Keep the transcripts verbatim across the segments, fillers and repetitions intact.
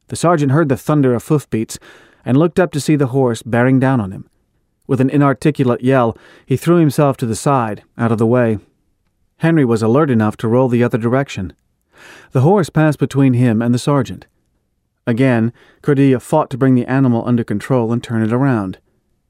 The sergeant heard the thunder of hoofbeats and looked up to see the horse bearing down on him. With an inarticulate yell, he threw himself to the side, out of the way. Henry was alert enough to roll the other direction. The horse passed between him and the sergeant. Again, Cordelia fought to bring the animal under control and turn it around.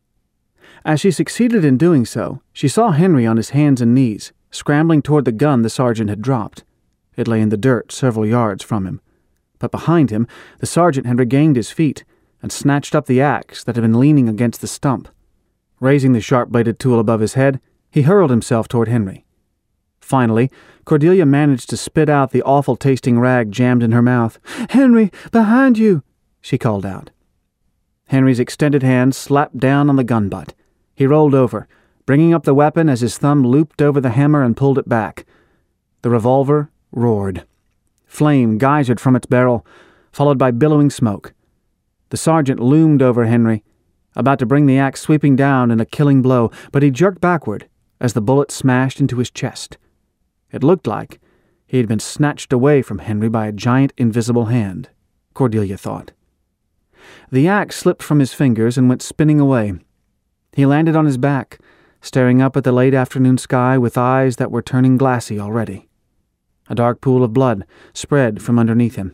As she succeeded in doing so, she saw Henry on his hands and knees, scrambling toward the gun the sergeant had dropped. It lay in the dirt several yards from him. But behind him, the sergeant had regained his feet and snatched up the axe that had been leaning against the stump. Raising the sharp-bladed tool above his head, he hurled himself toward Henry. Finally, Cordelia managed to spit out the awful-tasting rag jammed in her mouth. "Henry, behind you!" she called out. Henry's extended hand slapped down on the gun butt. He rolled over, bringing up the weapon as his thumb looped over the hammer and pulled it back. The revolver roared. Flame geysered from its barrel, followed by billowing smoke. The sergeant loomed over Henry, about to bring the axe sweeping down in a killing blow, but he jerked backward as the bullet smashed into his chest. It looked like he had been snatched away from Henry by a giant invisible hand, Cordelia thought. The axe slipped from his fingers and went spinning away. He landed on his back, staring up at the late afternoon sky with eyes that were turning glassy already. A dark pool of blood spread from underneath him.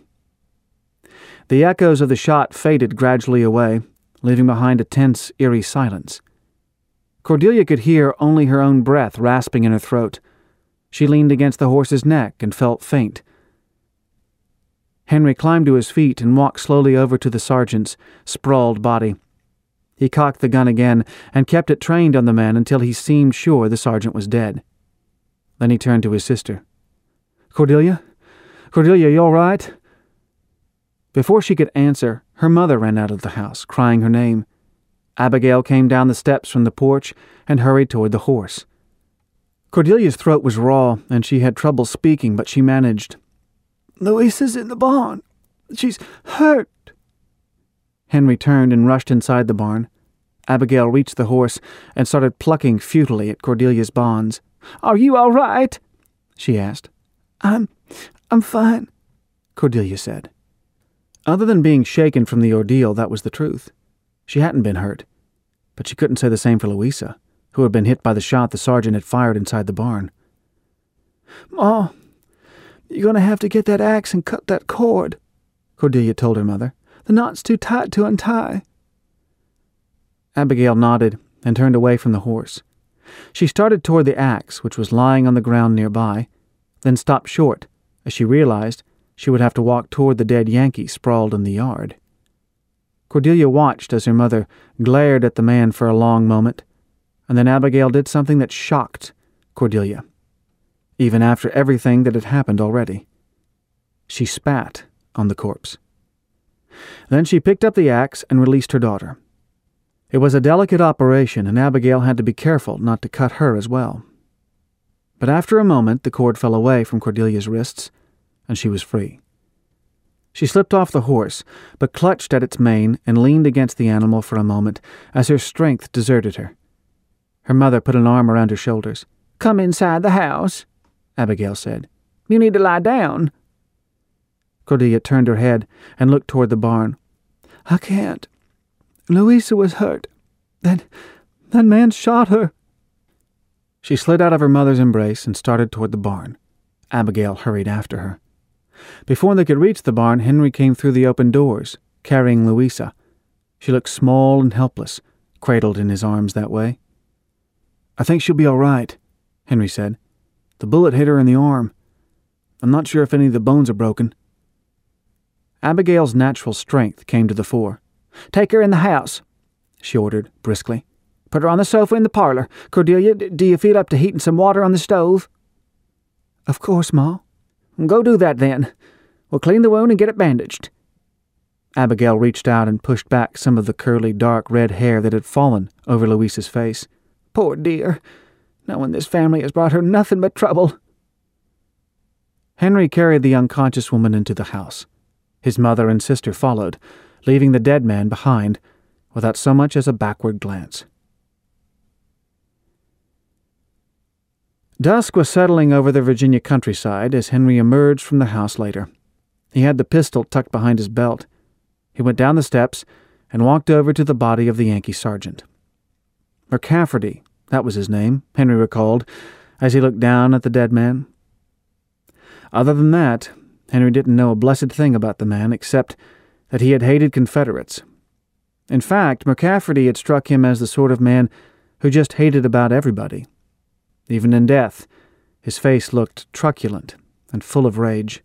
The echoes of the shot faded gradually away, leaving behind a tense, eerie silence. Cordelia could hear only her own breath rasping in her throat. She leaned against the horse's neck and felt faint. Henry climbed to his feet and walked slowly over to the sergeant's sprawled body. He cocked the gun again and kept it trained on the man until he seemed sure the sergeant was dead. Then he turned to his sister. "Cordelia? Cordelia, you all right?" Before she could answer, her mother ran out of the house, crying her name. Abigail came down the steps from the porch and hurried toward the horse. Cordelia's throat was raw, and she had trouble speaking, but she managed. "Louisa's in the barn. She's hurt." Henry turned and rushed inside the barn. Abigail reached the horse and started plucking futilely at Cordelia's bonds. "Are you all right?" she asked. I'm... I'm fine," Cordelia said. Other than being shaken from the ordeal, that was the truth. She hadn't been hurt, but she couldn't say the same for Louisa, who had been hit by the shot the sergeant had fired inside the barn. "Ma, you're going to have to get that axe and cut that cord," Cordelia told her mother. "The knot's too tight to untie." Abigail nodded and turned away from the horse. She started toward the axe, which was lying on the ground nearby, then stopped short as she realized she would have to walk toward the dead Yankee sprawled in the yard. Cordelia watched as her mother glared at the man for a long moment, and then Abigail did something that shocked Cordelia, even after everything that had happened already. She spat on the corpse. Then she picked up the axe and released her daughter. It was a delicate operation, and Abigail had to be careful not to cut her as well. But after a moment, the cord fell away from Cordelia's wrists, and she was free. She slipped off the horse, but clutched at its mane and leaned against the animal for a moment as her strength deserted her. Her mother put an arm around her shoulders. "Come inside the house," Abigail said. "You need to lie down." Cordelia turned her head and looked toward the barn. "I can't. Louisa was hurt. That, that man shot her." She slid out of her mother's embrace and started toward the barn. Abigail hurried after her. Before they could reach the barn, Henry came through the open doors, carrying Louisa. She looked small and helpless, cradled in his arms that way. "I think she'll be all right," Henry said. "The bullet hit her in the arm. I'm not sure if any of the bones are broken." Abigail's natural strength came to the fore. "Take her in the house," she ordered briskly. "Put her on the sofa in the parlor. Cordelia, do you feel up to heating some water on the stove?" "Of course, Ma." "Go do that, then. We'll clean the wound and get it bandaged." Abigail reached out and pushed back some of the curly, dark red hair that had fallen over Louisa's face. "Poor dear, knowing this family has brought her nothing but trouble." Henry carried the unconscious woman into the house. His mother and sister followed, leaving the dead man behind without so much as a backward glance. Dusk was settling over the Virginia countryside as Henry emerged from the house later. He had the pistol tucked behind his belt, He went down the steps and walked over to the body of the Yankee sergeant. McCafferty, that was his name, Henry recalled, as he looked down at the dead man. Other than that, Henry didn't know a blessed thing about the man except that he had hated Confederates. In fact, McCafferty had struck him as the sort of man who just hated about everybody. Even in death, his face looked truculent and full of rage.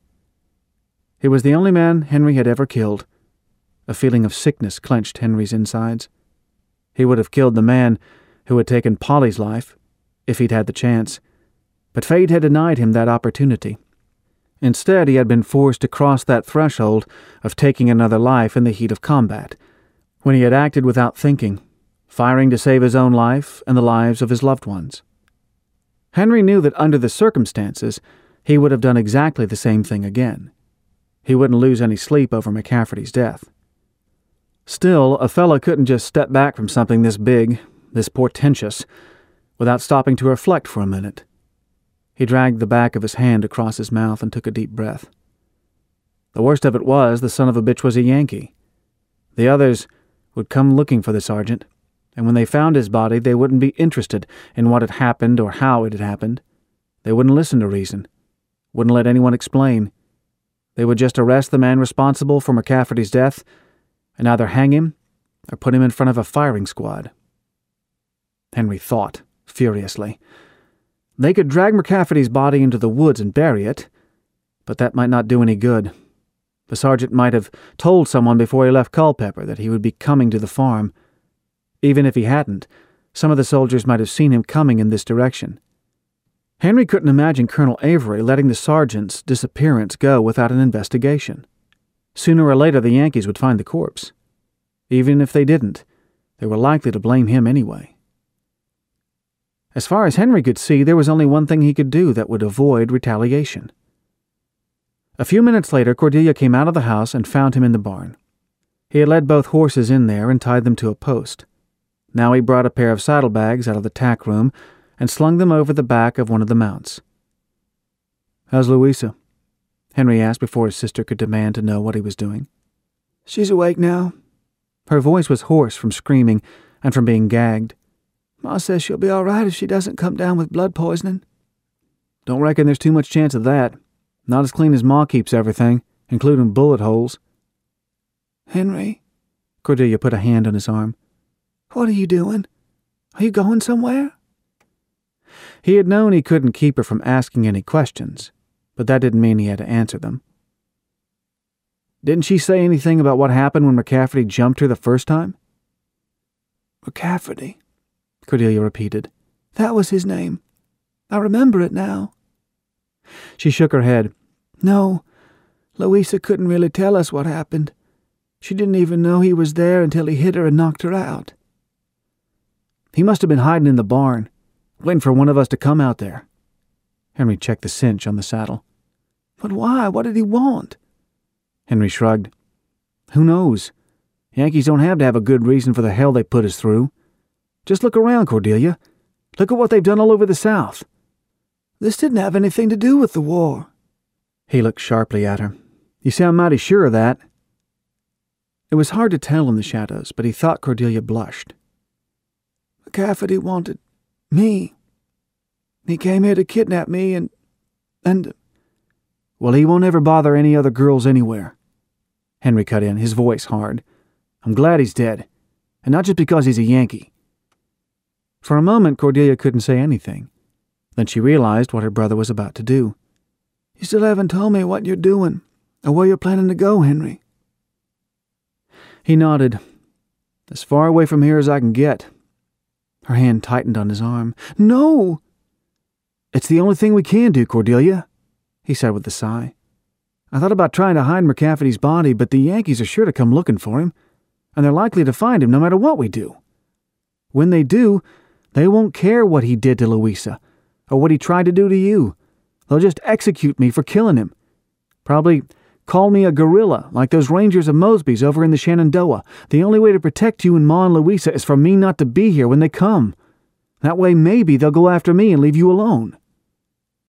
He was the only man Henry had ever killed. A feeling of sickness clenched Henry's insides. He would have killed the man who had taken Polly's life, if he'd had the chance, but fate had denied him that opportunity. Instead, he had been forced to cross that threshold of taking another life in the heat of combat, when he had acted without thinking, firing to save his own life and the lives of his loved ones. Henry knew that under the circumstances, he would have done exactly the same thing again. He wouldn't lose any sleep over McCafferty's death. Still, a fellow couldn't just step back from something this big, this portentous, without stopping to reflect for a minute. He dragged the back of his hand across his mouth and took a deep breath. The worst of it was, the son of a bitch was a Yankee. The others would come looking for the sergeant, and when they found his body, they wouldn't be interested in what had happened or how it had happened. They wouldn't listen to reason, wouldn't let anyone explain. They would just arrest the man responsible for McCafferty's death and either hang him or put him in front of a firing squad. Henry thought, furiously. They could drag McCafferty's body into the woods and bury it, but that might not do any good. The sergeant might have told someone before he left Culpeper that he would be coming to the farm. Even if he hadn't, some of the soldiers might have seen him coming in this direction. Henry couldn't imagine Colonel Avery letting the sergeant's disappearance go without an investigation. Sooner or later the Yankees would find the corpse. Even if they didn't, they were likely to blame him anyway. As far as Henry could see, there was only one thing he could do that would avoid retaliation. A few minutes later, Cordelia came out of the house and found him in the barn. He had led both horses in there and tied them to a post. Now he brought a pair of saddlebags out of the tack room and slung them over the back of one of the mounts. "How's Louisa?" Henry asked before his sister could demand to know what he was doing. "She's awake now." Her voice was hoarse from screaming and from being gagged. "Ma says she'll be all right if she doesn't come down with blood poisoning." "Don't reckon there's too much chance of that. Not as clean as Ma keeps everything, including bullet holes." "Henry," Cordelia put a hand on his arm. "What are you doing? Are you going somewhere?" He had known he couldn't keep her from asking any questions, but that didn't mean he had to answer them. "Didn't she say anything about what happened when McCafferty jumped her the first time?" "McCafferty," Cordelia repeated. "That was his name. I remember it now." She shook her head. "No, Louisa couldn't really tell us what happened. She didn't even know he was there until he hit her and knocked her out." "He must have been hiding in the barn, waiting for one of us to come out there." Henry checked the cinch on the saddle. "But why? What did he want?" Henry shrugged. "Who knows? Yankees don't have to have a good reason for the hell they put us through. Just look around, Cordelia. Look at what they've done all over the South." "This didn't have anything to do with the war." He looked sharply at her. "You sound mighty sure of that." It was hard to tell in the shadows, but he thought Cordelia blushed. "McCafferty wanted me. He came here to kidnap me and... and... Well, he won't ever bother any other girls anywhere." Henry cut in, his voice hard. "I'm glad he's dead, and not just because he's a Yankee." For a moment, Cordelia couldn't say anything. Then she realized what her brother was about to do. "You still haven't told me what you're doing, or where you're planning to go, Henry." He nodded. "As far away from here as I can get." Her hand tightened on his arm. "No!" "It's the only thing we can do, Cordelia," he said with a sigh. "I thought about trying to hide McCafferty's body, but the Yankees are sure to come looking for him, and they're likely to find him no matter what we do. When they do, they won't care what he did to Louisa, or what he tried to do to you. They'll just execute me for killing him. Probably call me a guerrilla, like those Rangers of Mosby's over in the Shenandoah. The only way to protect you and Ma and Louisa is for me not to be here when they come. That way maybe they'll go after me and leave you alone."